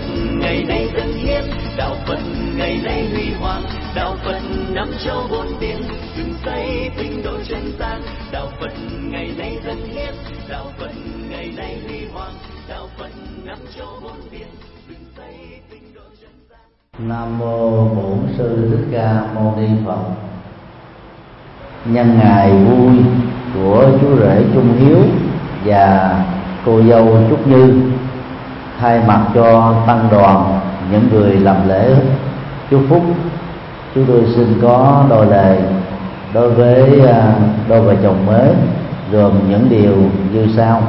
ngày nay dân hiến, đạo Phật ngày nay huy hoàng, đạo Phật năm châu bốn biển, dựng xây tinh độ chân gian. Đạo Phật ngày nay dân hiến, đạo Phật ngày nay huy hoàng, đạo Phật năm châu bốn biển, dựng xây tinh độ chân gian. Nam mô Bổn Sư Thích Ca Mâu Ni Phật. Nhân ngày vui của chú rể Trung Hiếu và cô dâu Trúc Như, thay mặt cho tăng đoàn những người làm lễ chúc phúc, chúng tôi xin có đôi lời đối với đôi vợ chồng mới, gồm những điều như sau.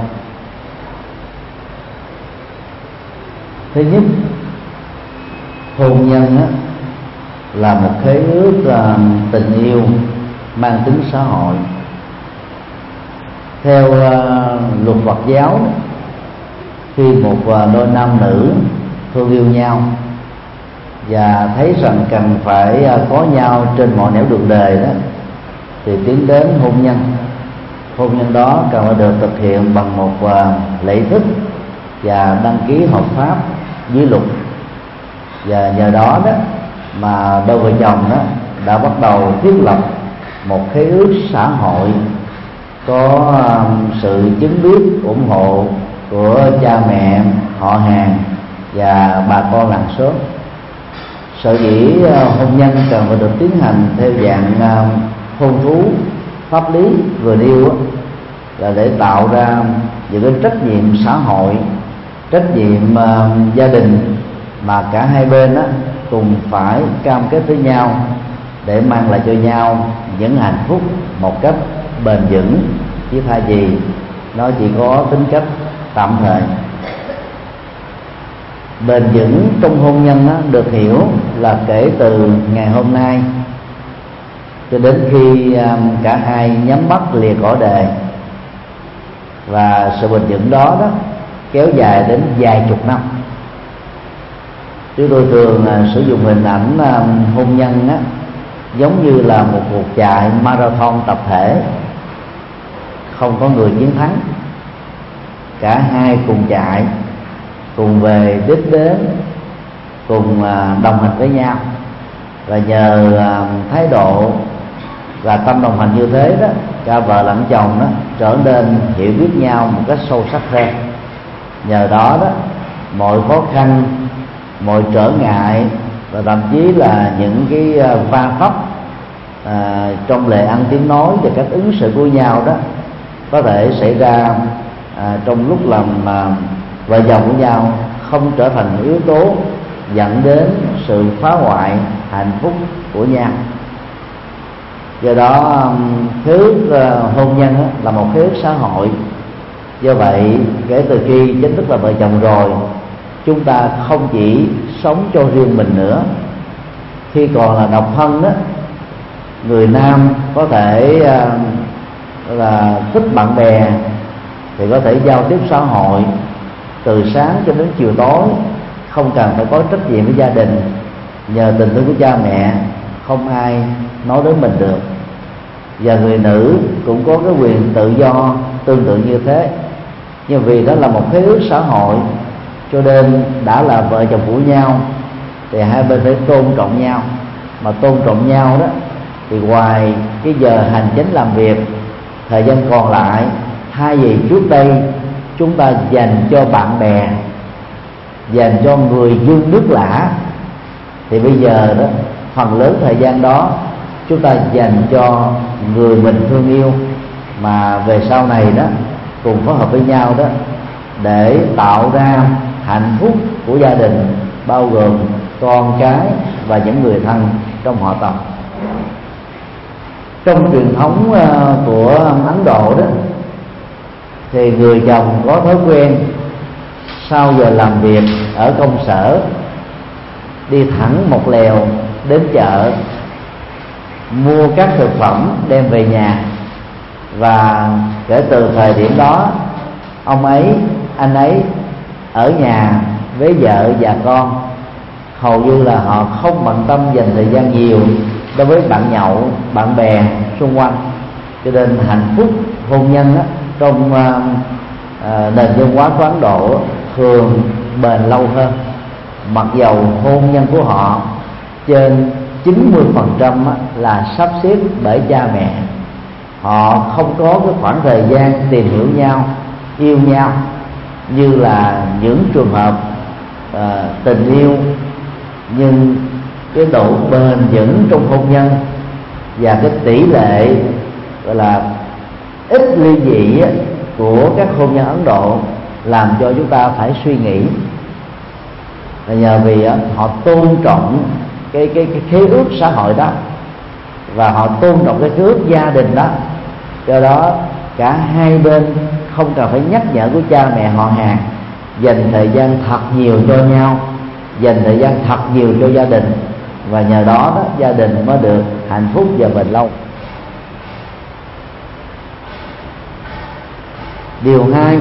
Thứ nhất, hôn nhân là một khế ước tình yêu mang tính xã hội. Theo luật Phật giáo, khi một đôi nam nữ thương yêu nhau và thấy rằng cần phải có nhau trên mọi nẻo đường đời đó, thì tiến đến hôn nhân. Hôn nhân đó cần phải được thực hiện bằng một lễ thức và đăng ký hợp pháp dưới luật. Và nhờ đó mà đôi vợ chồng đã bắt đầu thiết lập một khế ước xã hội có sự chứng biết ủng hộ của cha mẹ, họ hàng và bà con làng xóm. Sở dĩ hôn nhân cần phải được tiến hành theo dạng hôn thú pháp lý vừa nêu là để tạo ra những cái trách nhiệm xã hội, trách nhiệm gia đình mà cả hai bên cùng phải cam kết với nhau để mang lại cho nhau những hạnh phúc một cách bền vững, chứ thay vì nó chỉ có tính cách tạm thời. Bền vững trong hôn nhân được hiểu là kể từ ngày hôm nay cho đến khi cả hai nhắm mắt lìa cõi đời, và sự bền vững đó kéo dài đến vài chục năm. Chúng tôi thường sử dụng hình ảnh hôn nhân giống như là một cuộc chạy marathon tập thể, không có người chiến thắng, cả hai cùng chạy, cùng về đích đến, cùng đồng hành với nhau. Và nhờ thái độ và tâm đồng hành như thế đó, cả vợ lẫn chồng trở nên hiểu biết nhau một cách sâu sắc hơn. Nhờ đó mọi khó khăn, mọi trở ngại và thậm chí là những cái va vấp trong lề ăn tiếng nói và cách ứng xử của nhau đó có thể xảy ra trong lúc làm vợ chồng của nhau, không trở thành yếu tố dẫn đến sự phá hoại hạnh phúc của nhau. Do đó khế ước hôn nhân là một khế ước xã hội. Do vậy kể từ khi chính thức là vợ chồng rồi, chúng ta không chỉ sống cho riêng mình nữa. Khi còn là độc thân người nam có thể là thích bạn bè thì có thể giao tiếp xã hội từ sáng cho đến chiều tối, không cần phải có trách nhiệm với gia đình. Nhờ tình thương của cha mẹ, không ai nói đến mình được. Và người nữ cũng có cái quyền tự do tương tự như thế. Nhưng vì đó là một khế ước xã hội, cho nên đã là vợ chồng của nhau thì hai bên phải tôn trọng nhau. Mà tôn trọng nhau đó thì ngoài cái giờ hành chính làm việc, thời gian còn lại, thay vì trước đây chúng ta dành cho bạn bè, dành cho người dương nước lã, thì bây giờ đó phần lớn thời gian đó chúng ta dành cho người mình thương yêu, mà về sau này đó cùng phối hợp với nhau đó để tạo ra hạnh phúc của gia đình, bao gồm con cái và những người thân trong họ tộc. Trong truyền thống của Ấn Độ đó thì người chồng có thói quen sau giờ làm việc ở công sở đi thẳng một lèo đến chợ, mua các thực phẩm đem về nhà. Và kể từ thời điểm đó, anh ấy ở nhà với vợ và con, hầu như là họ không bận tâm dành thời gian nhiều đối với bạn nhậu, bạn bè xung quanh. Cho nên hạnh phúc hôn nhân trong nền văn hóa của Ấn Độ thường bền lâu hơn. mặc dầu hôn nhân của họ trên 90% là sắp xếp bởi cha mẹ. Họ không có cái khoảng thời gian tìm hiểu nhau, yêu nhau như là những trường hợp tình yêu, nhưng cái độ bền vững trong hôn nhân và cái tỷ lệ gọi là ít ly dị của các hôn nhân Ấn Độ làm cho chúng ta phải suy nghĩ. Là nhờ vì họ tôn trọng cái khế ước xã hội đó, và họ tôn trọng cái khế ước gia đình đó, do đó cả hai bên không cần phải nhắc nhở của cha mẹ họ hàng, dành thời gian thật nhiều cho nhau, dành thời gian thật nhiều cho gia đình, và nhờ đó, gia đình mới được hạnh phúc và bền lâu. Điều 2,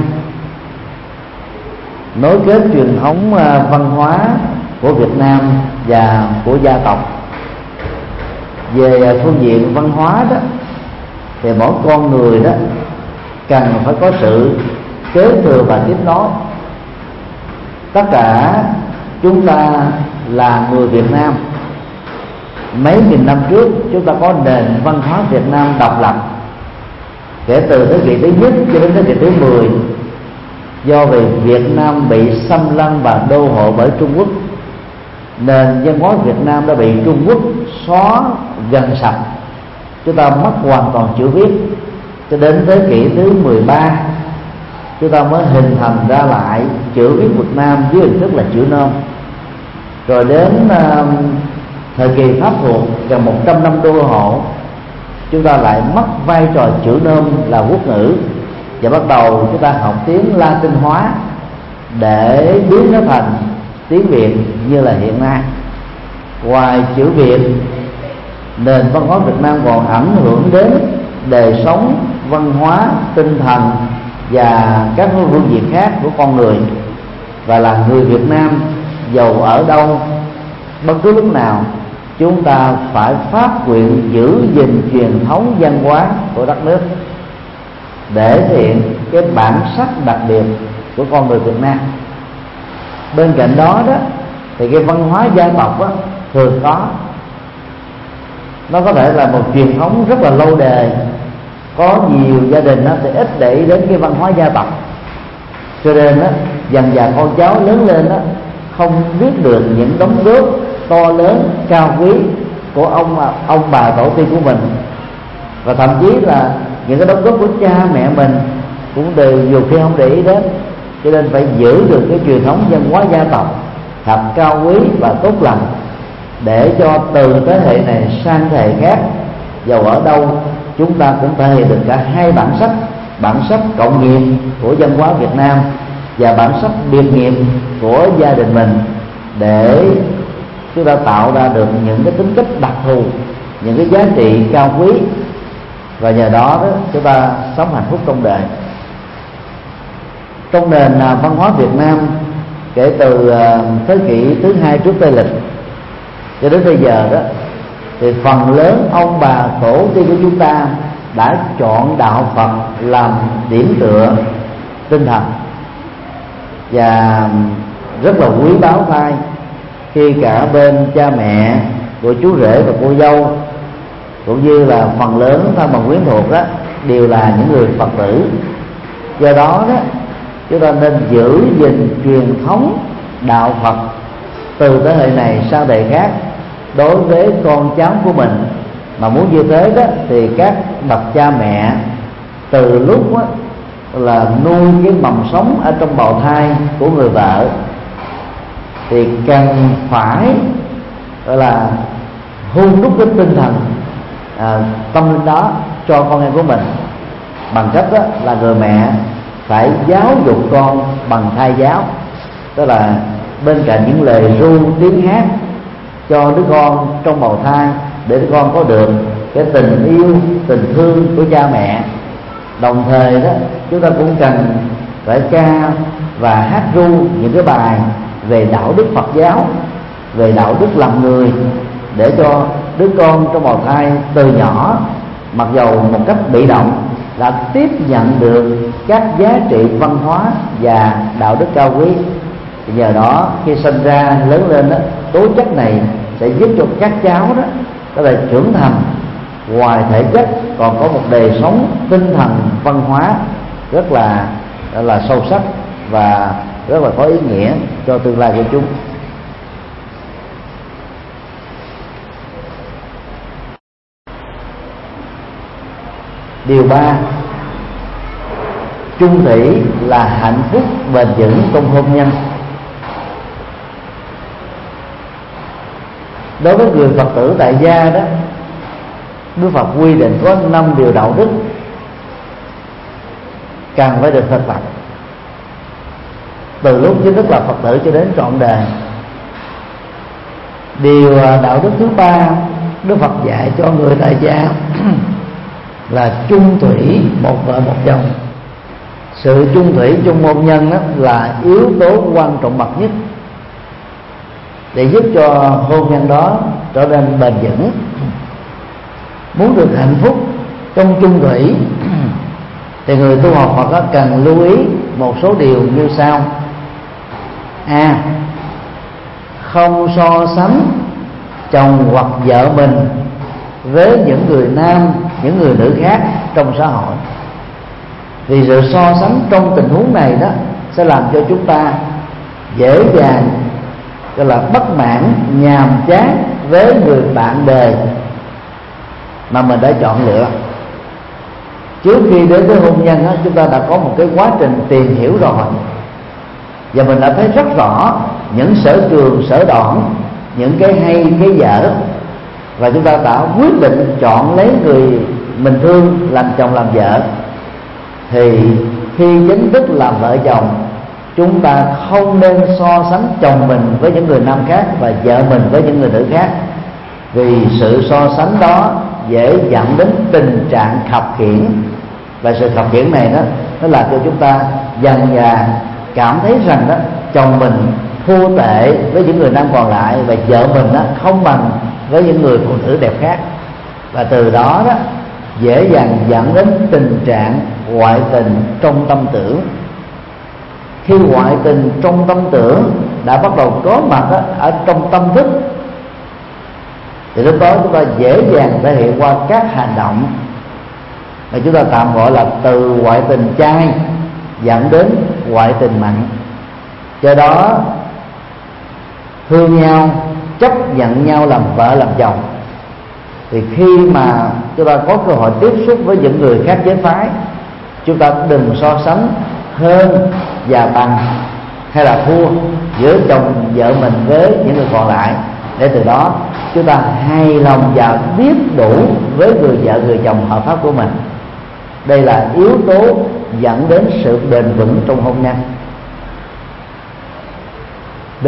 nối kết truyền thống văn hóa của Việt Nam và của gia tộc. Về phương diện văn hóa đó, thì mỗi con người đó cần phải có sự kế thừa và tiếp nối. Tất cả chúng ta là người Việt Nam. Mấy nghìn năm trước chúng ta có nền văn hóa Việt Nam độc lập. Kể từ thế kỷ thứ nhất cho đến thế kỷ thứ 10, do vì Việt Nam bị xâm lăng và đô hộ bởi Trung Quốc, nền văn hóa Việt Nam đã bị Trung Quốc xóa gần sạch. Chúng ta mất hoàn toàn chữ viết. Cho đến thế kỷ thứ 13, chúng ta mới hình thành ra lại chữ viết Việt Nam dưới hình thức là chữ nôm. Rồi đến thời kỳ Pháp thuộc gần 100 năm đô hộ, chúng ta lại mất vai trò chữ nôm là quốc ngữ, và bắt đầu chúng ta học tiếng Latin hóa để biến nó thành tiếng Việt như là hiện nay. Ngoài chữ Việt, nền văn hóa Việt Nam còn ảnh hưởng đến đời sống, văn hóa, tinh thần và các phương diện khác của con người. Và là người Việt Nam, dầu ở đâu, bất cứ lúc nào, chúng ta phải phát nguyện giữ gìn truyền thống văn hóa của đất nước để thể hiện cái bản sắc đặc biệt của con người Việt Nam. Bên cạnh đó thì cái văn hóa gia tộc thường có, nó có thể là một truyền thống rất là lâu đời. Có nhiều gia đình thì ít để ý đến cái văn hóa gia tộc, cho nên dần dần con cháu lớn lên không biết được những đóng góp to lớn cao quý của ông bà tổ tiên của mình, và thậm chí là những cái đóng góp của cha mẹ mình cũng đều nhiều khi không để ý đến. Cho nên phải giữ được cái truyền thống văn hóa gia tộc thật cao quý và tốt lành, để cho từ thế hệ này sang thế hệ khác, dầu ở đâu, chúng ta cũng thể hiện được cả hai bản sắc cộng nghiệp của văn hóa Việt Nam và bản sắc biệt nghiệp của gia đình mình, để chúng ta tạo ra được những cái tính cách đặc thù, những cái giá trị cao quý, và nhờ đó chúng ta sống hạnh phúc trong đời. Trong nền văn hóa Việt Nam, kể từ thế kỷ thứ 2 trước Tây lịch cho đến bây giờ thì phần lớn ông bà tổ tiên của chúng ta đã chọn đạo Phật làm điểm tựa tinh thần, và rất là quý báu thay khi cả bên cha mẹ của chú rể và cô dâu, cũng như là phần lớn thân bằng quyến thuộc đều là những người Phật tử. Do đó chúng ta nên giữ gìn truyền thống đạo Phật từ thế hệ này sang thế hệ khác đối với con cháu của mình. Mà muốn như thế thì các bậc cha mẹ từ lúc là nuôi cái mầm sống ở trong bào thai của người vợ thì cần phải gọi là hun đúc cái tinh thần tâm linh đó cho con em của mình, bằng cách là người mẹ phải giáo dục con bằng thai giáo, tức là bên cạnh những lời ru tiếng hát cho đứa con trong bào thai, để đứa con có được cái tình yêu, tình thương của cha mẹ. Đồng thời chúng ta cũng cần phải ca và hát ru những cái bài về đạo đức Phật giáo, về đạo đức làm người, để cho đứa con trong bào thai từ nhỏ, mặc dầu một cách bị động, đã tiếp nhận được các giá trị văn hóa và đạo đức cao quý. Thì nhờ đó khi sinh ra lớn lên đó, tố chất này sẽ giúp cho các cháu đó có thể trưởng thành, ngoài thể chất còn có một đời sống tinh thần văn hóa rất là sâu sắc và rất là có ý nghĩa cho tương lai của chúng. Điều 3, chung thủy là hạnh phúc bền vững trong hôn nhân. Đối với người Phật tử tại gia đó, Đức Phật quy định có 5 điều đạo đức cần phải được thực tập từ lúc chính thức là Phật tử cho đến trọn đời. Điều đạo đức thứ 3 Đức Phật dạy cho người tại gia là chung thủy, một vợ một chồng. Sự chung thủy trong hôn nhân đó là yếu tố quan trọng bậc nhất để giúp cho hôn nhân đó trở nên bền vững. Muốn được hạnh phúc trong chung thủy thì người tu học Phật cần lưu ý một số điều như sau. A. Không so sánh chồng hoặc vợ mình với những người nam, những người nữ khác trong xã hội. Vì sự so sánh trong tình huống này đó sẽ làm cho chúng ta dễ dàng gọi là bất mãn, nhàm chán với người bạn đời mà mình đã chọn lựa. Trước khi đến với hôn nhân đó, chúng ta đã có một cái quá trình tìm hiểu rồi, và mình đã thấy rất rõ những sở trường, sở đoản, những cái hay, cái dở, và chúng ta đã quyết định chọn lấy người mình thương làm chồng làm vợ. Thì khi chính thức làm vợ chồng, chúng ta không nên so sánh chồng mình với những người nam khác và vợ mình với những người nữ khác, vì sự so sánh đó dễ dẫn đến tình trạng khập khiễng, và sự khập khiễng này đó nó làm cho chúng ta dần dà cảm thấy rằng đó chồng mình thua tệ với những người nam còn lại, và vợ mình đó không bằng với những người phụ nữ đẹp khác, và từ đó đó dễ dàng dẫn đến tình trạng ngoại tình trong tâm tưởng. Khi ngoại tình trong tâm tưởng đã bắt đầu có mặt ở trong tâm thức, thì lúc đó chúng ta dễ dàng thể hiện qua các hành động mà chúng ta tạm gọi là từ ngoại tình chay dẫn đến ngoại tình mặn. Do đó thương nhau, chấp nhận nhau làm vợ làm chồng, thì khi mà chúng ta có cơ hội tiếp xúc với những người khác giới phái, chúng ta đừng so sánh hơn và bằng hay là thua giữa chồng vợ mình với những người còn lại, để từ đó chúng ta hài lòng và biết đủ với người vợ người chồng hợp pháp của mình. Đây là yếu tố dẫn đến sự bền vững trong hôn nhân. B.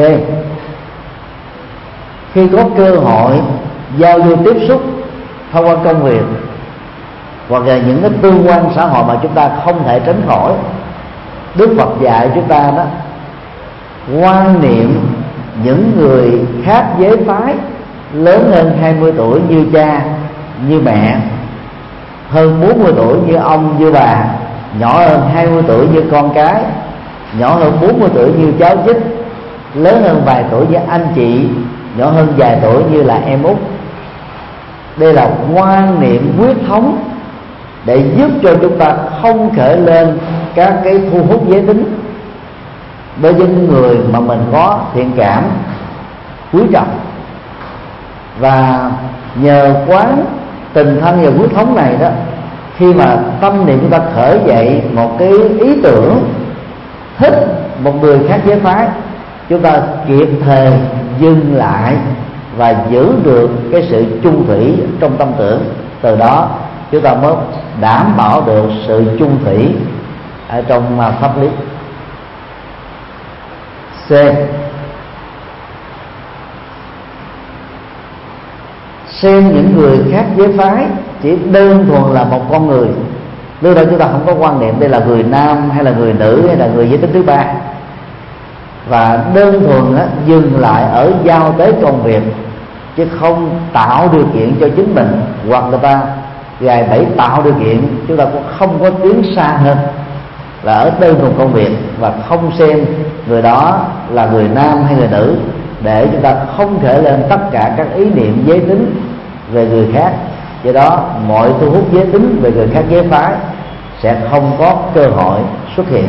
Khi có cơ hội giao lưu tiếp xúc thông qua công việc hoặc là những cái tương quan xã hội mà chúng ta không thể tránh khỏi, Đức Phật dạy chúng ta đó quan niệm những người khác giới phái lớn hơn 20 tuổi như cha, như mẹ, hơn 40 tuổi như ông, như bà, nhỏ hơn 20 tuổi như con cái, nhỏ hơn 40 tuổi như cháu chích, lớn hơn vài tuổi như anh chị, nhỏ hơn vài tuổi như là em út. Đây là quan niệm huyết thống để giúp cho chúng ta không khởi lên các cái thu hút giới tính đối với những người mà mình có thiện cảm, quý trọng. Và nhờ quán tình thân và huyết thống này đó, khi mà tâm niệm chúng ta khởi dậy một cái ý tưởng thích một người khác giới phái, chúng ta kịp thời dừng lại và giữ được cái sự chung thủy trong tâm tưởng. Từ đó chúng ta mới đảm bảo được sự chung thủy ở trong pháp lý. C. Xem những người khác giới phái chỉ đơn thuần là một con người. Lúc đó chúng ta không có quan niệm đây là người nam hay là người nữ hay là người giới tính thứ ba, và đơn thuần dừng lại ở giao tế công việc, chứ không tạo điều kiện cho chính mình hoặc người ta gài bẫy tạo điều kiện, chúng ta cũng không có tiến xa hơn. là ở đơn thuần công việc, và không xem người đó là người nam hay người nữ, để chúng ta không thể lên tất cả các ý niệm giới tính về người khác. Do đó mọi thu hút giới tính về người khác giới phái sẽ không có cơ hội xuất hiện.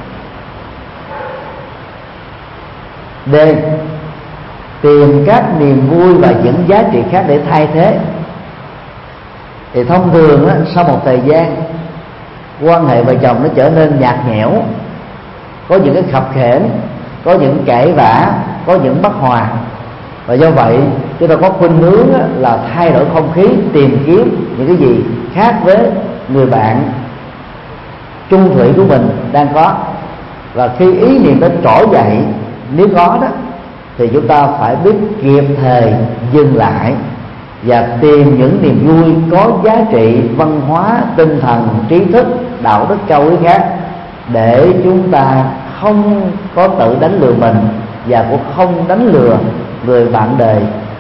D. Tìm các niềm vui và những giá trị khác để thay thế. Thì thông thường á, sau một thời gian quan hệ vợ chồng nó trở nên nhạt nhẽo, có những cái khập khểnh, có những cãi vã, có những bất hòa, và do vậy chúng ta có khuynh hướng là thay đổi không khí, tìm kiếm những cái gì khác với người bạn chung thủy của mình đang có. Và khi ý niệm đó trỗi dậy, nếu có đó, thì chúng ta phải biết kịp thời dừng lại và tìm những niềm vui có giá trị văn hóa, tinh thần, trí thức, đạo đức cao quý khác, để chúng ta không có tự đánh lừa mình và cũng không đánh lừa người bạn đời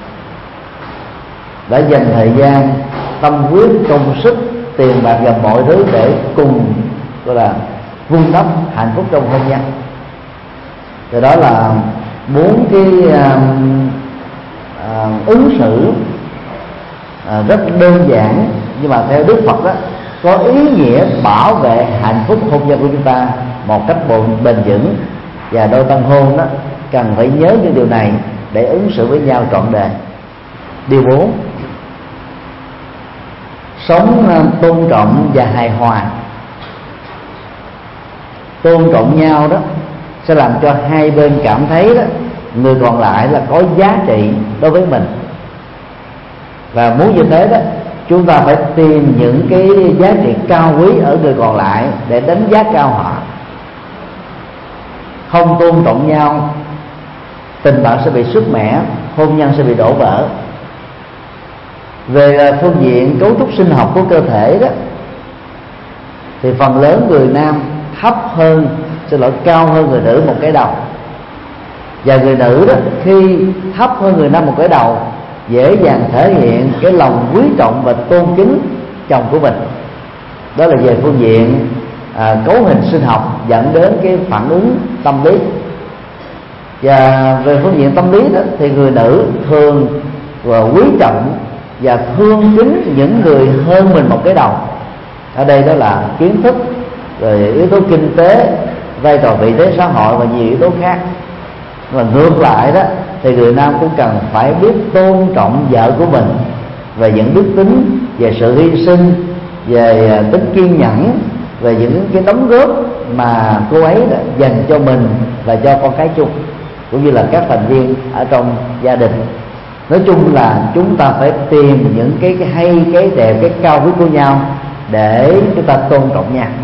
đã dành thời gian, tâm huyết, công sức, tiền bạc và mọi thứ để cùng gọi là vun đắp hạnh phúc trong hôn nhân. Từ đó là 4 cái ứng xử rất đơn giản, nhưng mà theo Đức Phật đó có ý nghĩa bảo vệ hạnh phúc hôn nhân của chúng ta một cách bền vững, và đôi tân hôn đó cần phải nhớ những điều này để ứng xử với nhau trọn đời. Điều 4. Sống tôn trọng và hài hòa. Tôn trọng nhau đó sẽ làm cho hai bên cảm thấy đó người còn lại là có giá trị đối với mình, và muốn như thế đó chúng ta phải tìm những cái giá trị cao quý ở người còn lại để đánh giá cao họ. Không tôn trọng nhau, tình bạn sẽ bị sứt mẻ, hôn nhân sẽ bị đổ vỡ. Về phương diện cấu trúc sinh học của cơ thể đó, thì phần lớn người nam cao hơn người nữ một cái đầu, và người nữ đó khi thấp hơn người nam một cái đầu dễ dàng thể hiện cái lòng quý trọng và tôn kính chồng của mình. Đó là về phương diện cấu hình sinh học dẫn đến cái phản ứng tâm lý. Và về phương diện tâm lý đó, thì người nữ thường quý trọng và thương kính những người hơn mình một cái đầu. Ở đây đó là kiến thức, rồi yếu tố kinh tế, vai trò vị thế xã hội và nhiều yếu tố khác. Và ngược lại đó thì người nam cũng cần phải biết tôn trọng vợ của mình về những đức tính, về sự hy sinh, về tính kiên nhẫn, về những cái đóng góp mà cô ấy đã dành cho mình và cho con cái chung, cũng như là các thành viên ở trong gia đình. Nói chung là chúng ta phải tìm những cái hay, cái đẹp, cái cao quý của nhau để chúng ta tôn trọng nhau.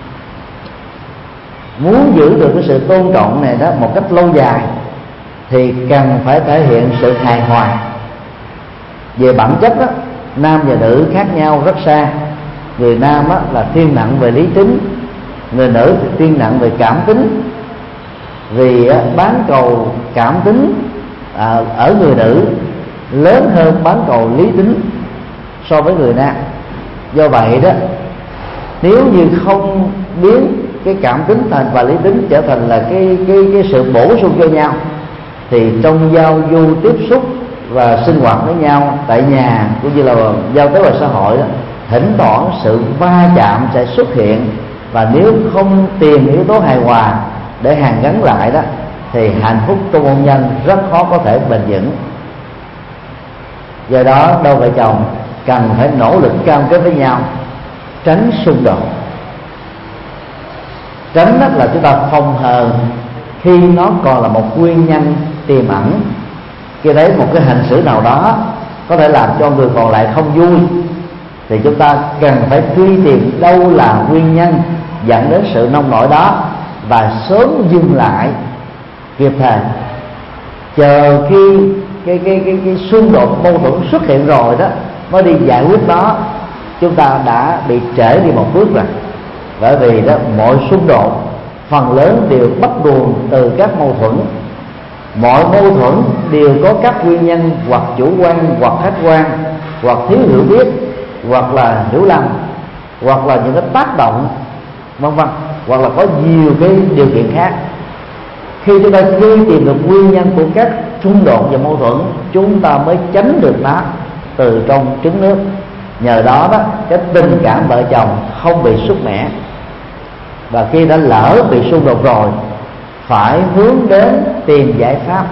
Muốn giữ được cái sự tôn trọng này đó một cách lâu dài thì cần phải thể hiện sự hài hòa. Về bản chất đó, nam và nữ khác nhau rất xa. Người nam đó là thiên nặng về lý tính, người nữ thì thiên nặng về cảm tính. Vì bán cầu cảm tính ở người nữ lớn hơn bán cầu lý tính so với người nam. Do vậy đó, nếu như không biến cái cảm tính và lý tính trở thành là cái sự bổ sung cho nhau, thì trong giao du tiếp xúc và sinh hoạt với nhau tại nhà cũng như là giao tế ngoài xã hội đó, thỉnh thoảng sự va chạm sẽ xuất hiện, và nếu không tìm yếu tố hài hòa để hàn gắn lại đó thì hạnh phúc trong hôn nhân rất khó có thể bền vững. Do đó đôi vợ chồng cần phải nỗ lực cam kết với nhau, tránh xung đột. Tránh đó là chúng ta phòng hờ khi nó còn là một nguyên nhân tiềm ẩn. Khi thấy một cái hành xử nào đó có thể làm cho người còn lại không vui, thì chúng ta cần phải truy tìm đâu là nguyên nhân dẫn đến sự nông nổi đó và sớm dừng lại kịp thời. Chờ khi cái xung đột mâu thuẫn xuất hiện rồi đó mới đi giải quyết nó, chúng ta đã bị trễ đi một bước rồi. Bởi vì đó mọi xung đột phần lớn đều bắt nguồn từ các mâu thuẫn. Mọi mâu thuẫn đều có các nguyên nhân hoặc chủ quan, hoặc khách quan, hoặc thiếu hiểu biết, hoặc là hiểu lầm, hoặc là những cái tác động vân vân hoặc là có nhiều cái điều kiện khác. Khi chúng ta truy tìm được nguyên nhân của các xung đột và mâu thuẫn, chúng ta mới tránh được nó từ trong trứng nước. Nhờ đó cái tình cảm vợ chồng không bị sút mẻ. Và khi đã lỡ bị xung đột rồi, phải hướng đến tìm giải pháp.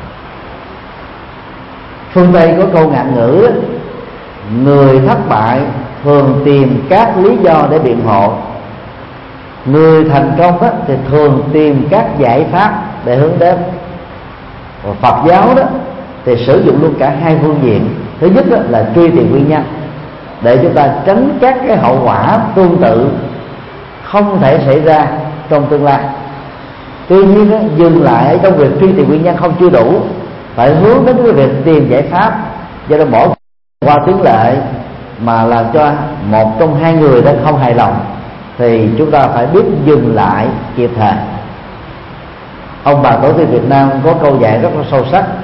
Phương Tây có câu ngạn ngữ: người thất bại thường tìm các lý do để biện hộ, người thành công thì thường tìm các giải pháp để hướng đến. Và Phật giáo thì sử dụng luôn cả hai phương diện. Thứ nhất là truy tìm nguyên nhân để chúng ta tránh các cái hậu quả tương tự không thể xảy ra trong tương lai. Tuy nhiên dừng lại ở trong việc truy tìm nguyên nhân không chưa đủ, phải hướng đến cái việc tìm giải pháp. Do đó bỏ qua tiếng lệ mà làm cho một trong hai người đó không hài lòng, thì chúng ta phải biết dừng lại kịp thời. Ông bà tổ tiên Việt Nam có câu dạy rất là sâu sắc: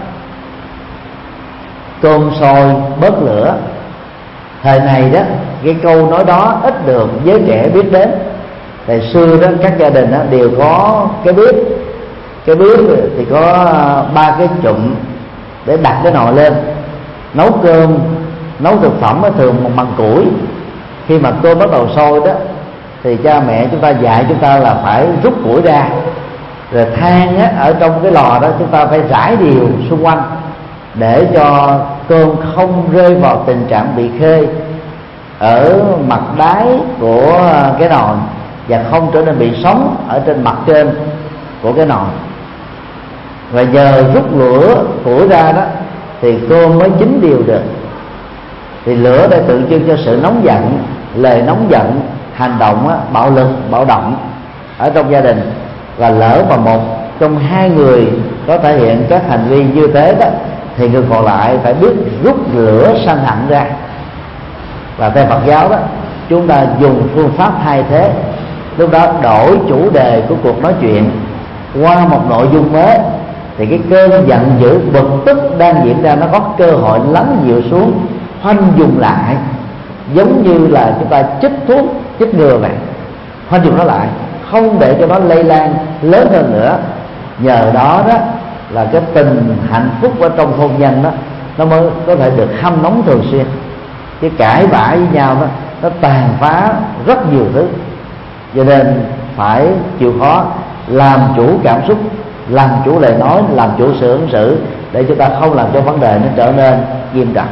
cơm sôi bớt lửa. Thời này cái câu nói đó ít được giới trẻ biết đến. Thời xưa các gia đình đều có cái bếp thì có 3 cái chụm để đặt cái nồi lên nấu cơm, nấu thực phẩm thường bằng củi. Khi mà cơm bắt đầu sôi thì cha mẹ chúng ta dạy chúng ta là phải rút củi ra, rồi than ở trong cái lò đó chúng ta phải rải đều xung quanh để cho cơm không rơi vào tình trạng bị khê ở mặt đáy của cái nồi và không trở nên bị sống ở trên mặt trên của cái nồi. Và nhờ rút lửa củi ra thì cơm mới chín đều được. Thì lửa đã tượng trưng cho sự nóng giận, lời nóng giận, hành động bạo lực, bạo động ở trong gia đình. Và lỡ mà một trong hai người có thể hiện các hành vi như thế thì người còn lại phải biết rút lửa sân hận ra. Và theo Phật giáo chúng ta dùng phương pháp thay thế. Lúc đó đổi chủ đề của cuộc nói chuyện qua một nội dung mới, thì cái cơn giận dữ bực tức đang diễn ra nó có cơ hội lắng dịu xuống, khoanh dùng lại, giống như là chúng ta chích thuốc chích ngừa vậy, khoanh dùng nó lại, không để cho nó lây lan lớn hơn nữa. Nhờ đó là cái tình hạnh phúc ở trong hôn nhân nó mới có thể được hâm nóng thường xuyên. Cái cãi vã với nhau nó tàn phá rất nhiều thứ. Cho nên phải chịu khó làm chủ cảm xúc, làm chủ lời nói, làm chủ sự ứng xử, để chúng ta không làm cho vấn đề nó trở nên nghiêm trọng.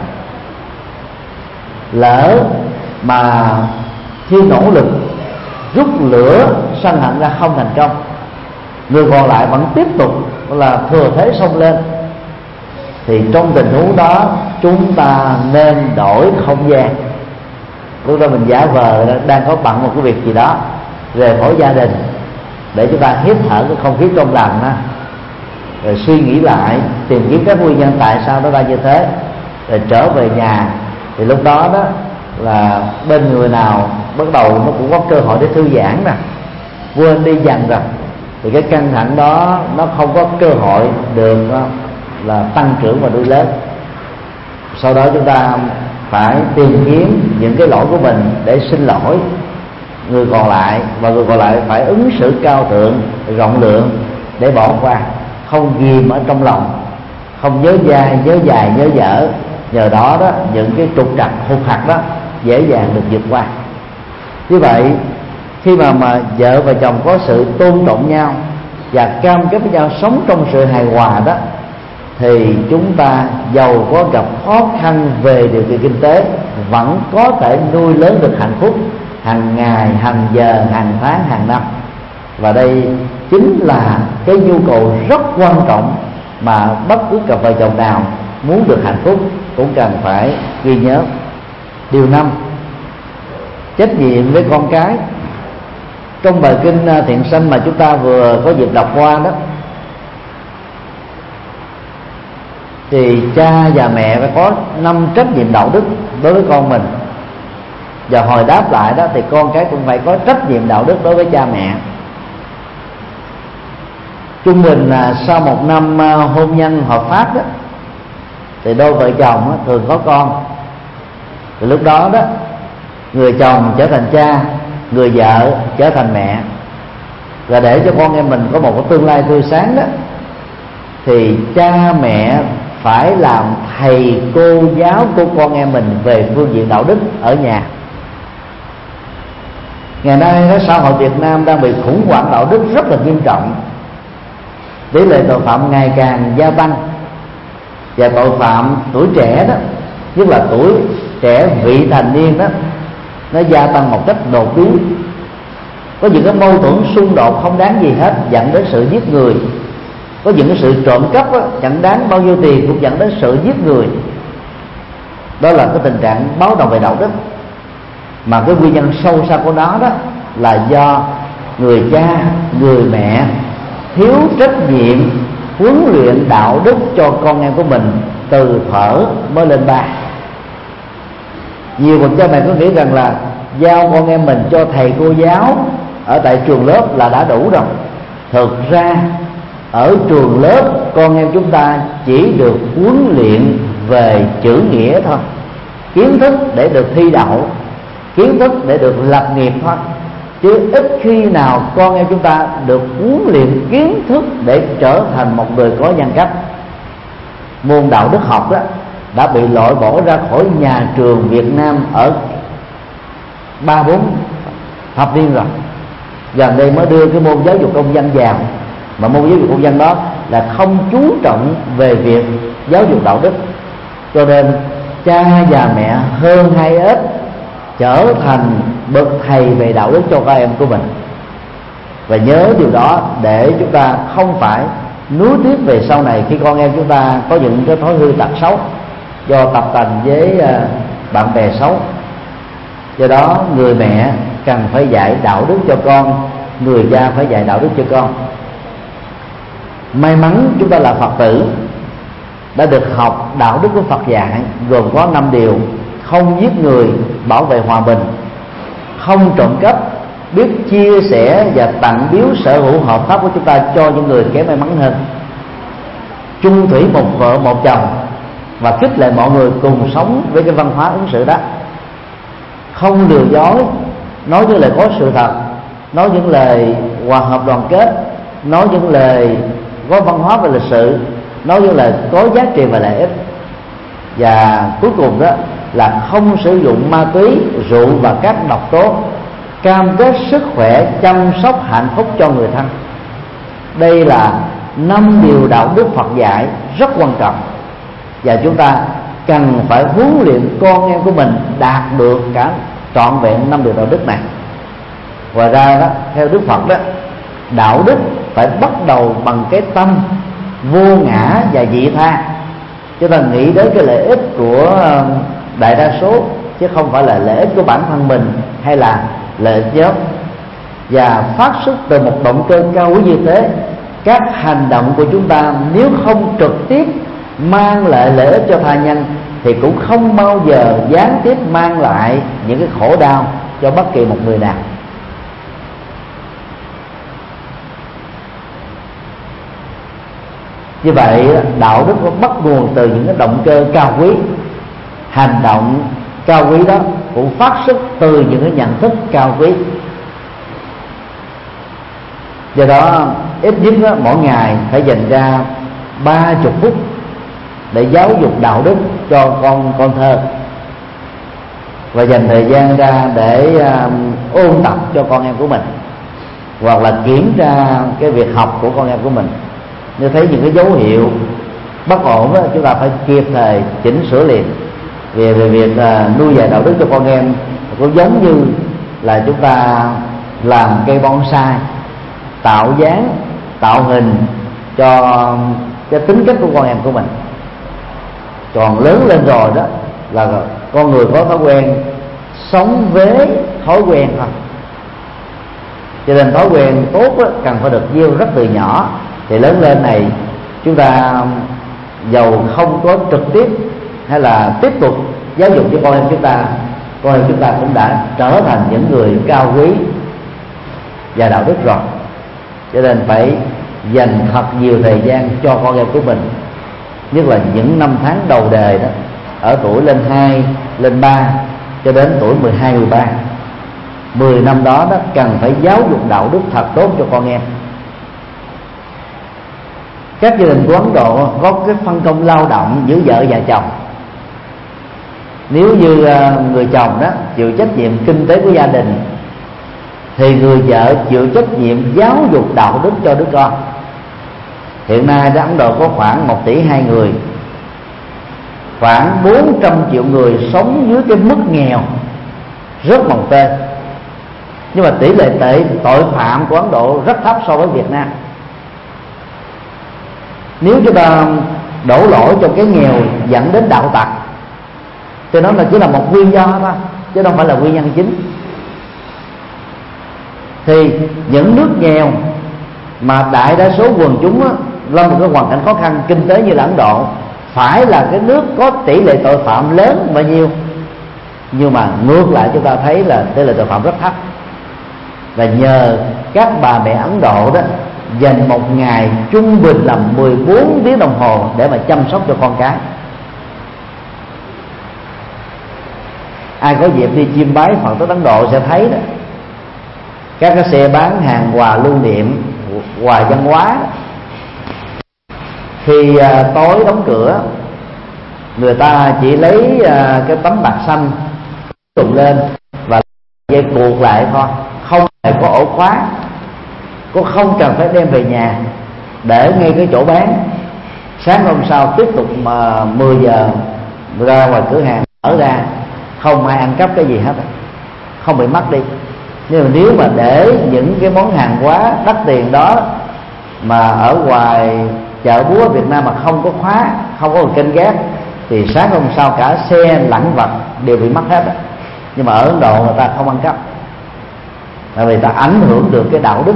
Lỡ mà khi nỗ lực rút lửa sân hận ra không thành công, người còn lại vẫn tiếp tục là thừa thế xông lên, thì trong tình huống đó chúng ta nên đổi không gian. Lúc đó mình giả vờ đang có bận một cái việc gì đó, rời khỏi gia đình để chúng ta hít thở cái không khí trong lành rồi suy nghĩ lại, tìm kiếm các nguyên nhân tại sao nó ra như thế, rồi trở về nhà. Thì lúc đó là bên người nào bắt đầu nó cũng có cơ hội để thư giãn quên đi dần rồi, thì cái căng thẳng đó nó không có cơ hội được là tăng trưởng và nuôi lớn. Sau đó chúng ta phải tìm kiếm những cái lỗi của mình để xin lỗi người còn lại, và người còn lại phải ứng xử cao thượng, rộng lượng để bỏ qua, không ghim ở trong lòng, không nhớ dai, nhớ dài, nhớ dở. Nhờ đó những cái trục trặc hụt hặc dễ dàng được vượt qua. Như vậy khi mà vợ và chồng có sự tôn trọng nhau và cam kết với nhau sống trong sự hài hòa thì chúng ta dầu có gặp khó khăn về điều kiện kinh tế vẫn có thể nuôi lớn được hạnh phúc hàng ngày, hàng giờ, hàng tháng, hàng năm. Và đây chính là cái nhu cầu rất quan trọng mà bất cứ cặp vợ chồng nào muốn được hạnh phúc cũng cần phải ghi nhớ. Điều 5, trách nhiệm với con cái. Trong bài kinh Thiện Sanh mà chúng ta vừa có dịp đọc qua thì cha và mẹ phải có 5 trách nhiệm đạo đức đối với con mình. Và hồi đáp lại thì con cái cũng phải có trách nhiệm đạo đức đối với cha mẹ. Trung bình sau một năm hôn nhân hợp pháp thì đôi vợ chồng thường có con. Từ lúc đó người chồng trở thành cha, người vợ trở thành mẹ. Và để cho con em mình có một cái tương lai tươi sáng đó, thì cha mẹ phải làm thầy cô giáo của con em mình về phương diện đạo đức ở nhà. Ngày nay cái xã hội Việt Nam đang bị khủng hoảng đạo đức rất là nghiêm trọng. Tỷ lệ tội phạm ngày càng gia tăng, và tội phạm tuổi trẻ đó, nhất là tuổi trẻ vị thành niên đó, nó gia tăng một cách đột biến. Có những cái mâu thuẫn xung đột không đáng gì hết dẫn đến sự giết người. Có những cái sự trộm cắp đó, chẳng đáng bao nhiêu tiền cũng dẫn đến sự giết người. Đó là cái tình trạng báo động về đạo đức, mà cái nguyên nhân sâu xa của nó đó là do người cha, người mẹ thiếu trách nhiệm huấn luyện đạo đức cho con em của mình từ thuở mới lên ba. Nhiều bậc cha mẹ có nghĩ rằng là giao con em mình cho thầy cô giáo ở tại trường lớp là đã đủ rồi. Thực ra ở trường lớp con em chúng ta chỉ được huấn luyện về chữ nghĩa thôi, kiến thức để được thi đậu, kiến thức để được lập nghiệp thôi, chứ ít khi nào con em chúng ta được huấn luyện kiến thức để trở thành một người có nhân cách. Môn đạo đức học đó đã bị loại bỏ ra khỏi nhà trường Việt Nam ở 3-4 thập niên rồi. Gần đây mới đưa cái môn giáo dục công dân vào, mà môn giáo dục công dân đó là không chú trọng về việc giáo dục đạo đức. Cho nên cha và mẹ hơn hay ít trở thành bậc thầy về đạo đức cho các em của mình. Và nhớ điều đó để chúng ta không phải nuối tiếc về sau này khi con em chúng ta có những cái thói hư tật xấu do tập tành với bạn bè xấu. Do đó người mẹ cần phải dạy đạo đức cho con, người cha phải dạy đạo đức cho con. May mắn chúng ta là Phật tử đã được học đạo đức của Phật dạy, gồm có 5 điều: không giết người, bảo vệ hòa bình; không trộm cắp, biết chia sẻ và tặng biếu sở hữu hợp pháp của chúng ta cho những người kém may mắn hơn; chung thủy một vợ một chồng, và khích lệ mọi người cùng sống với cái văn hóa ứng xử đó; không lừa dối, nói những lời có sự thật, nói những lời hòa hợp đoàn kết, nói những lời có văn hóa và lịch sự, nói những lời có giá trị và lợi ích. Và cuối cùng đó là không sử dụng ma túy, rượu và các độc tố, cam kết sức khỏe, chăm sóc hạnh phúc cho người thân. Đây là 5 điều đạo đức Phật dạy rất quan trọng, và chúng ta cần phải huấn luyện con em của mình đạt được cả trọn vẹn 5 điều đạo đức này. Ngoài ra đó, theo Đức Phật đó, đạo đức phải bắt đầu bằng cái tâm vô ngã và vị tha. Chúng ta nghĩ đến cái lợi ích của đại đa số, chứ không phải là lợi ích của bản thân mình hay là lợi ích nhóm. Và phát xuất từ một động cơ cao quý như thế, các hành động của chúng ta nếu không trực tiếp mang lại lợi ích cho tha nhân thì cũng không bao giờ gián tiếp mang lại những cái khổ đau cho bất kỳ một người nào. Như vậy đạo đức nó bắt nguồn từ những cái động cơ cao quý. Hành động cao quý đó cũng phát xuất từ những cái nhận thức cao quý. Do đó ít nhất đó, mỗi ngày phải dành ra 30 phút để giáo dục đạo đức cho con thơ, và dành thời gian ra để ôn tập cho con em của mình, hoặc là kiểm tra cái việc học của con em của mình. Nếu thấy những cái dấu hiệu bất ổn đó, chúng ta phải kịp thời chỉnh sửa liền. Về việc nuôi dạy đạo đức cho con em cũng giống như là chúng ta làm cây bonsai, tạo dáng, tạo hình cho cái tính cách của con em của mình. Còn lớn lên rồi đó là con người có thói quen sống với thói quen thôi. Cho nên thói quen tốt đó, cần phải được gieo rất từ nhỏ, thì lớn lên này chúng ta dầu không có trực tiếp hay là tiếp tục giáo dục cho con em chúng ta cũng đã trở thành những người cao quý và đạo đức rồi. Cho nên phải dành thật nhiều thời gian cho con em của mình, nhất là những năm tháng đầu đời đó, ở tuổi lên 2, lên 3 cho đến tuổi 12, 13. 10 năm đó cần phải giáo dục đạo đức thật tốt cho con em. Các gia đình của Ấn Độ có cái phân công lao động giữa vợ và chồng. Nếu như người chồng đó chịu trách nhiệm kinh tế của gia đình, thì người vợ chịu trách nhiệm giáo dục đạo đức cho đứa con. Hiện nay ở Ấn Độ có khoảng 1,2 tỷ người, khoảng 400 triệu người sống dưới cái mức nghèo rất mồng tơi. Nhưng mà tỷ lệ tội phạm của Ấn Độ rất thấp so với Việt Nam. Nếu chúng ta đổ lỗi cho cái nghèo dẫn đến đạo tặc, cho nó là chỉ là một nguyên do thôi, chứ không phải là nguyên nhân chính. Thì những nước nghèo mà đại đa số quần chúng á, lâm một cái hoàn cảnh khó khăn kinh tế như là Ấn Độ, phải là cái nước có tỷ lệ tội phạm lớn bao nhiêu, nhưng mà ngược lại chúng ta thấy là tỷ lệ tội phạm rất thấp. Và nhờ các bà mẹ Ấn Độ đó dành một ngày trung bình là 14 tiếng đồng hồ để mà chăm sóc cho con cái. Ai có dịp đi chiêm bái Phật tới Ấn Độ sẽ thấy đó, các cái xe bán hàng quà lưu niệm, quà văn hóa, khi tối đóng cửa, người ta chỉ lấy cái tấm bạc xanh trùm lên và dây buộc lại thôi, không hề có ổ khóa, cũng không cần phải đem về nhà, để ngay cái chỗ bán. Sáng hôm sau tiếp tục mà 10 giờ ra ngoài cửa hàng mở ra, không ai ăn cắp cái gì hết, không bị mất đi. Nhưng mà nếu mà để những cái món hàng hóa đắt tiền đó mà ở ngoài chợ búa Việt Nam mà không có khóa, không có kênh gác, thì sáng hôm sau cả xe lẫn vật đều bị mất hết. Nhưng mà ở Ấn Độ người ta không ăn cắp, tại vì ta ảnh hưởng được cái đạo đức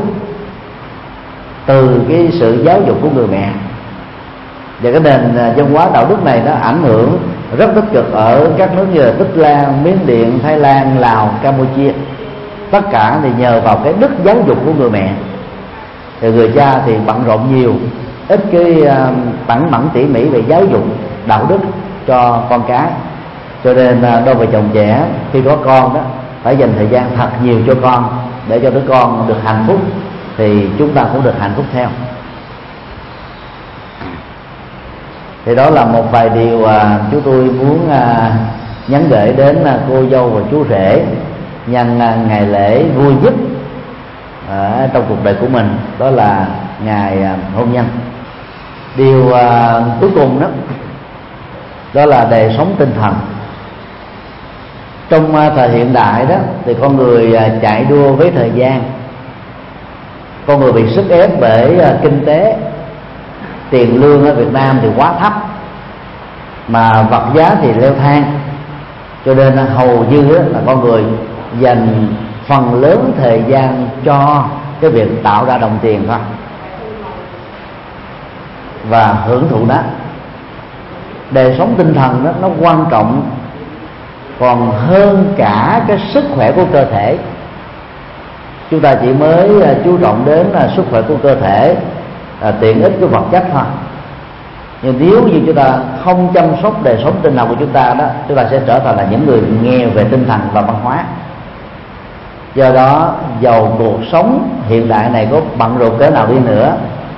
từ cái sự giáo dục của người mẹ. Và cái nền văn hóa đạo đức này nó ảnh hưởng rất tích cực ở các nước như là Tích Lan, Miến Điện, Thái Lan, Lào, Campuchia. Tất cả thì nhờ vào cái đức giáo dục của người mẹ. Thì người cha thì bận rộn nhiều, ít cái tẩn mẫn tỉ mỉ về giáo dục đạo đức cho con cái. Cho nên đôi vợ chồng trẻ khi có con đó phải dành thời gian thật nhiều cho con, để cho đứa con được hạnh phúc, thì chúng ta cũng được hạnh phúc theo. Thì đó là một vài điều chúng tôi muốn nhắn gửi đến cô dâu và chú rể nhân ngày lễ vui nhất trong cuộc đời của mình, đó là ngày hôn nhân. Điều cuối cùng đó là đời sống tinh thần. Trong thời hiện đại đó thì con người chạy đua với thời gian, con người bị sức ép bởi kinh tế. Tiền lương ở Việt Nam thì quá thấp, mà vật giá thì leo thang, cho nên hầu như là con người dành phần lớn thời gian cho cái việc tạo ra đồng tiền thôi và hưởng thụ nó. Đời sống tinh thần đó nó quan trọng còn hơn cả cái sức khỏe của cơ thể. Chúng ta chỉ mới chú trọng đến sức khỏe của cơ thể, tiện ích của vật chất thôi. Nhưng nếu như chúng ta không chăm sóc đời sống tinh thần của chúng ta đó, chúng ta sẽ trở thành là những người nghèo về tinh thần và văn hóa. Do đó dầu cuộc sống hiện đại này có bận rộn cỡ nào đi nữa,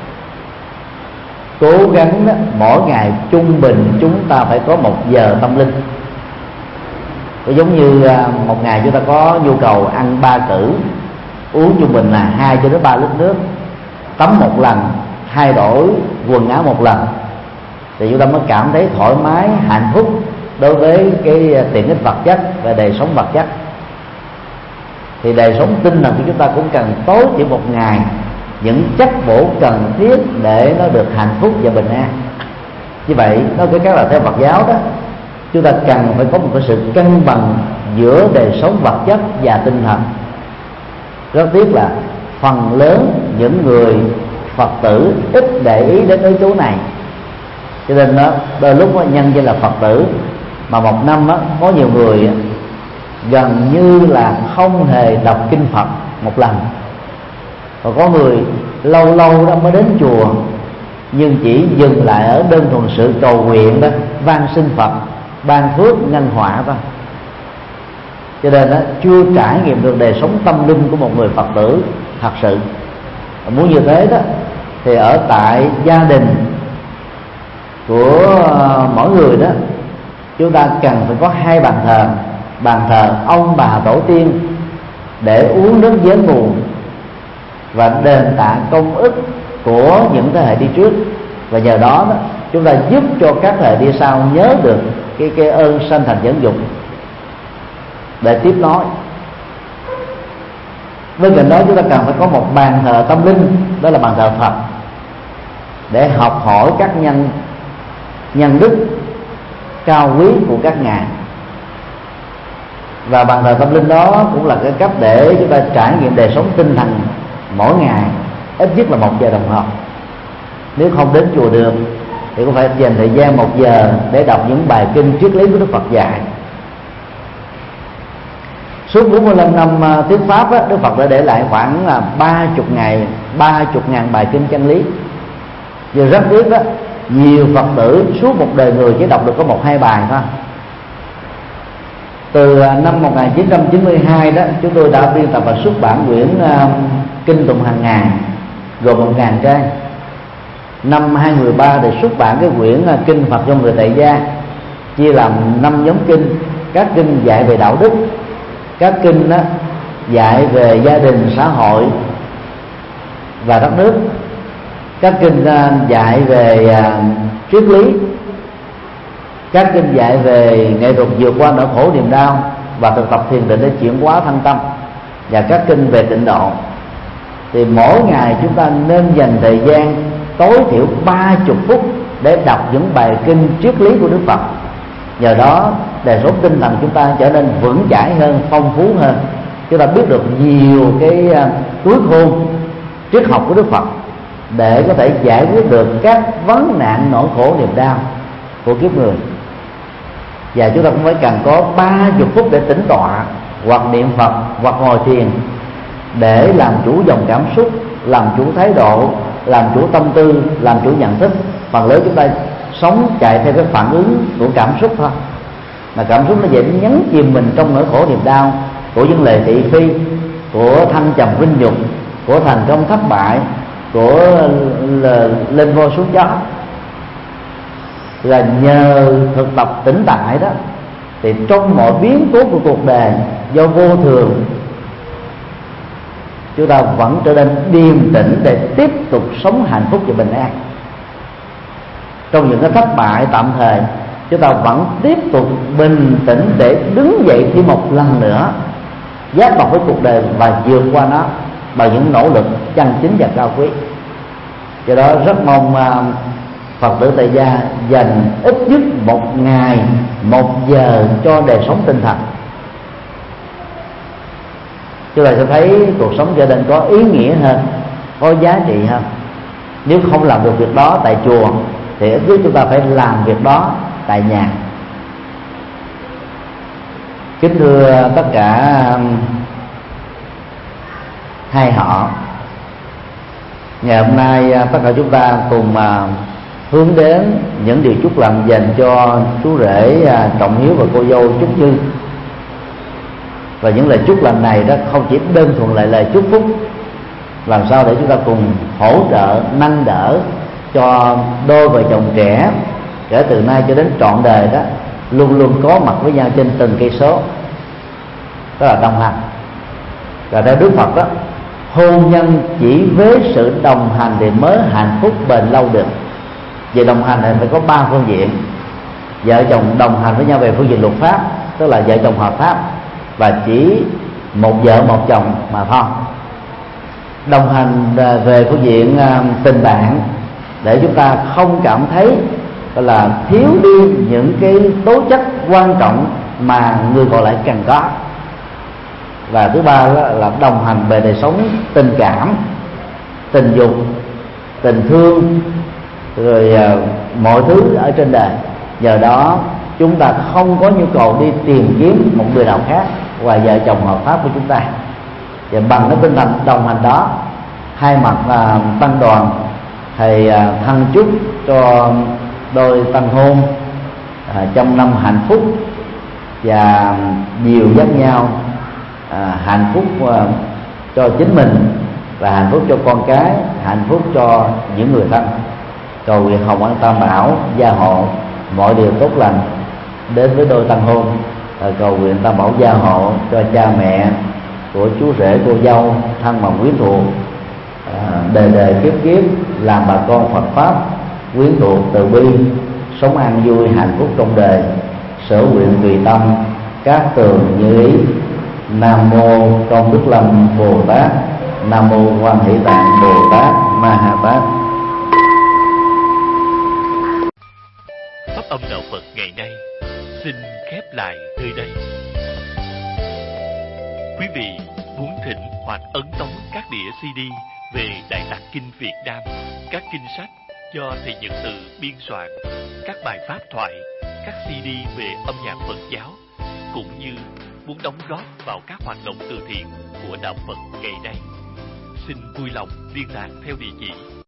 cố gắng đó, mỗi ngày trung bình chúng ta phải có 1 giờ tâm linh. Giống như một ngày chúng ta có nhu cầu ăn 3 cữ, uống trung bình là 2 cho đến 3 lít nước, tắm 1 lần, thay đổi quần áo 1 lần, thì chúng ta mới cảm thấy thoải mái, hạnh phúc đối với cái tiện ích vật chất và đời sống vật chất. Thì đời sống tinh thần của chúng ta cũng cần tối thiểu 1 ngày những chất bổ cần thiết để nó được hạnh phúc và bình an. Như vậy nói cái khác là theo Phật giáo đó, chúng ta cần phải có một cái sự cân bằng giữa đời sống vật chất và tinh thần. Rất tiếc là phần lớn những người Phật tử ít để ý đến yếu tố này, cho nên đó, đôi lúc đó, nhân danh là Phật tử mà một năm đó, có nhiều người gần như là không hề đọc kinh Phật một lần, và có người lâu lâu đó mới đến chùa nhưng chỉ dừng lại ở đơn thuần sự cầu nguyện đó, van xin Phật ban phước nhân họa thôi. cho nên đó, chưa trải nghiệm được đời sống tâm linh của một người Phật tử thật sự. Muốn như thế đó thì ở tại gia đình của mỗi người đó, chúng ta cần phải có hai bàn thờ ông bà tổ tiên để uống nước giếng buồn và đền tạ công ức của những thế hệ đi trước, và nhờ đó, chúng ta giúp cho các thế hệ đi sau nhớ được cái ơn sanh thành dưỡng dục để tiếp nối. Bên cạnh đó, chúng ta cần phải có một bàn thờ tâm linh, đó là bàn thờ Phật, để học hỏi các nhân đức cao quý của các ngài. Và bàn thờ tâm linh đó cũng là cái cách để chúng ta trải nghiệm đời sống tinh thần mỗi ngày ít nhất là 1 giờ đồng hồ. Nếu không đến chùa được thì cũng phải dành thời gian 1 giờ để đọc những bài kinh triết lý của Đức Phật dạy. Suốt 45 năm thuyết pháp đó, Đức Phật đã để lại khoảng 30.000 bài kinh chân lý. Giờ rất tiếc đó, nhiều Phật tử suốt một đời người chỉ đọc được có 1-2 bài thôi. Từ năm 1992 đó, chúng tôi đã biên tập và xuất bản quyển Kinh Tụng Hàng Ngày gồm 1.000 trang. Năm 2013 thì xuất bản cái quyển Kinh Phật cho người tại gia, chia làm 5 nhóm kinh. Các kinh dạy về đạo đức, các kinh đó dạy về gia đình, xã hội và đất nước, các kinh dạy về triết lý, các kinh dạy về nghệ thuật vượt qua nỗi khổ niềm đau và thực tập thiền định để chuyển hóa thân tâm, và các kinh về tịnh độ. Thì mỗi ngày chúng ta nên dành thời gian tối thiểu 30 phút để đọc những bài kinh triết lý của Đức Phật. Nhờ đó đời sống tinh thần chúng ta trở nên vững chãi hơn, phong phú hơn. Chúng ta biết được nhiều cái túi khôn triết học của Đức Phật để có thể giải quyết được các vấn nạn nỗi khổ niềm đau của kiếp người. Và chúng ta cũng phải cần có 30 phút để tĩnh tọa, hoặc niệm Phật, hoặc ngồi thiền, để làm chủ dòng cảm xúc, làm chủ thái độ, làm chủ tâm tư, làm chủ nhận thức. Phần lớn chúng ta sống chạy theo cái phản ứng của cảm xúc thôi, mà cảm xúc nó dễ nhấn chìm mình trong nỗi khổ niềm đau của những lời thị phi, của thăng trầm vinh nhục, của thành công thất bại, của lên vô xuống gió. Là nhờ thực tập tĩnh tại đó, thì trong mọi biến cố của cuộc đời do vô thường, chúng ta vẫn trở nên điềm tĩnh để tiếp tục sống hạnh phúc và bình an. Trong những cái thất bại tạm thời, chúng ta vẫn tiếp tục bình tĩnh để đứng dậy thêm một lần nữa, giác ngộ với cuộc đời và vượt qua nó bằng những nỗ lực chân chính và cao quý. Do đó rất mong Phật tử tại gia dành ít nhất 1 ngày 1 giờ cho đời sống tinh thần. Chúng ta sẽ thấy cuộc sống trở nên có ý nghĩa hơn, có giá trị hơn. Nếu không làm được việc đó tại chùa thì ít nhất chúng ta phải làm việc đó tại nhà. Kính thưa tất cả hai họ, ngày hôm nay tất cả chúng ta cùng hướng đến những điều chúc lành dành cho chú rể Trọng Hiếu và cô dâu Trúc Như. Và những lời chúc lành này đó không chỉ đơn thuần là lời chúc phúc, làm sao để chúng ta cùng hỗ trợ, nâng đỡ cho đôi vợ chồng trẻ kể từ nay cho đến trọn đời đó luôn luôn có mặt với nhau trên từng cây số, đó là đồng hành. Và theo Đức Phật đó, hôn nhân chỉ với sự đồng hành thì mới hạnh phúc bền lâu được. Về đồng hành này phải có 3 phương diện. Vợ chồng đồng hành với nhau về phương diện luật pháp, tức là vợ chồng hợp pháp, và chỉ một vợ một chồng mà thôi. Đồng hành về phương diện tình bạn, để chúng ta không cảm thấy là thiếu đi những cái tố chất quan trọng mà người còn lại cần có. Và thứ ba là đồng hành về đời sống tình cảm, tình dục, tình thương, rồi mọi thứ ở trên đời. Nhờ đó chúng ta không có nhu cầu đi tìm kiếm một người nào khác ngoài vợ chồng hợp pháp của chúng ta. Và bằng cái tinh thần đồng hành đó, hai mặt tăng đoàn thầy thân chúc cho đôi tân hôn trong năm hạnh phúc, và dìu dắt nhau hạnh phúc cho chính mình và hạnh phúc cho con cái, hạnh phúc cho những người thân. Cầu nguyện Hồng Ân Tam Bảo gia hộ mọi điều tốt lành đến với đôi tân hôn. Cầu nguyện Tam Bảo gia hộ cho cha mẹ của chú rể cô dâu, thân bằng quyến thuộc, đời đời kiếp kiếp làm bà con Phật pháp, quyến thuộc từ bi, sống an vui hạnh phúc trong đời, sở nguyện tùy tâm, các tường như ý. Nam mô Công Đức Lâm Bồ Tát, Nam mô Quan Hỷ Tạng Bồ Tát Ma Ha Tát. Pháp âm đạo Phật ngày nay xin khép lại nơi đây. Quý vị muốn thỉnh hoặc ấn tống các đĩa CD về Đại Tạng Kinh Việt Nam, các kinh sách do Thầy Nhật Từ biên soạn, các bài pháp thoại, các CD về âm nhạc Phật giáo, cũng như muốn đóng góp vào các hoạt động từ thiện của đạo Phật ngày nay, xin vui lòng liên lạc theo địa chỉ